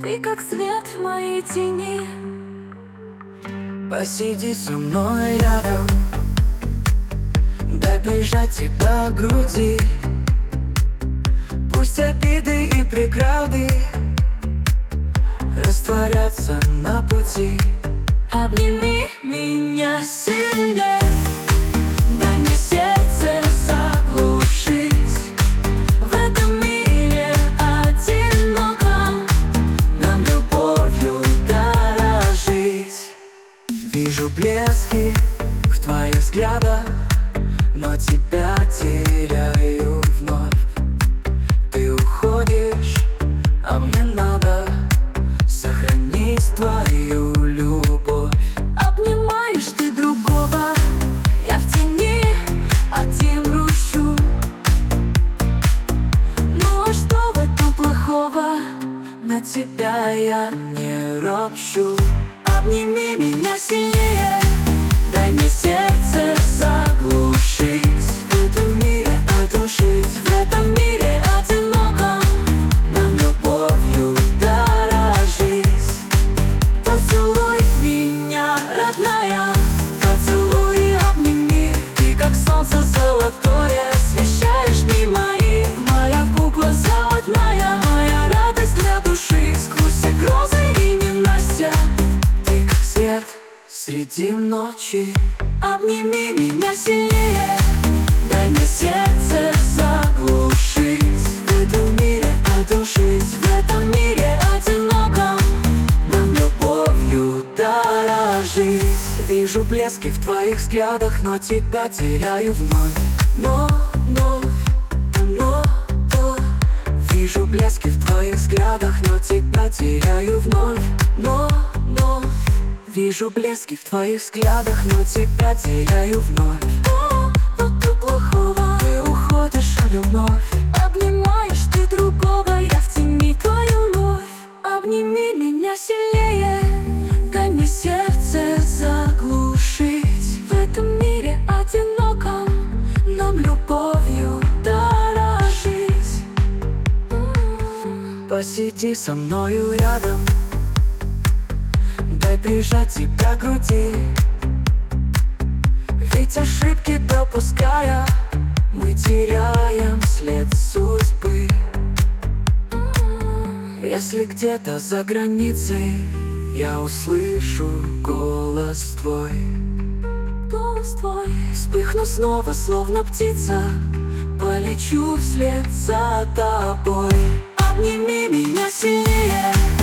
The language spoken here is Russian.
Ты как свет в моей тени. Посиди со мной рядом, дай прижать тебя к груди. Пусть обиды и преграды растворятся на пути. Обними меня сильнее, дай мне сердце заглушить. В этом мире одиноком нам любовью дорожить. Вижу блески в твоих взглядах, но тебя теряю вновь. Ты уходишь, а мне надо сохранить твою любовь. Обнимаешь ты другого, я в тени один грущу. Ну а что в этом плохого? На тебя я не ропщу. Обними меня сильнее, дай мне сердце заглушить. В этом мире одушить, В этом мире одиноком нам любовью дорожить. поцелуй меня, родная. Поцелуй и обними, Ты как солнце золотое, освещаешь дни мои. моя кукла заводная, Моя радость для души, сквозь все грозы и ненастья. Ты как свет среди ночи. обними меня сильнее, дай мне сердце заглушить. В этом мире одушить, В этом мире одиноком нам любовью дорожить. Вижу блески в твоих взглядах, но тебя теряю вновь. Но вижу блески в твоих взглядах, но тебя теряю вновь. Но вижу блески в твоих взглядах, но тебя теряю вновь. что тут плохого? Ты уходишь, а вновь. Обнимаешь ты другого, я в тени твою любовь. Обними меня сильнее, дай мне сердце заглушить. В этом мире одиноком нам любовью дорожить. Посиди со мною рядом, дай прижать тебя к груди. Ведь ошибки допуская, мы теряем след судьбы. Если где-то за границей я услышу голос твой, Голос твой, вспыхну снова, словно птица, полечу вслед за тобой. обними меня сильнее,